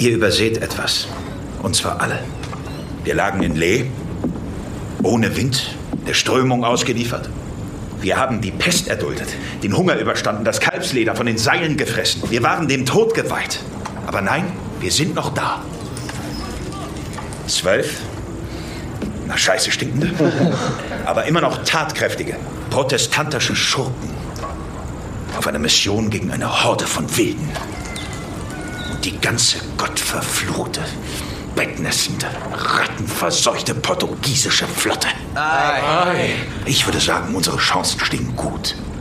Ihr überseht etwas. Und zwar alle. Wir lagen in Lee, ohne Wind, der Strömung ausgeliefert. Wir haben die Pest erduldet, den Hunger überstanden, das Kalbsleder von den Seilen gefressen. Wir waren dem Tod geweiht. Aber nein, wir sind noch da. 12, nach Scheiße stinkende, aber immer noch tatkräftige, protestantische Schurken. Auf einer Mission gegen eine Horde von Wilden. Und die ganze gottverfluchte, bettnässende, rattenverseuchte portugiesische Flotte. Ei. Ich würde sagen, unsere Chancen stehen gut.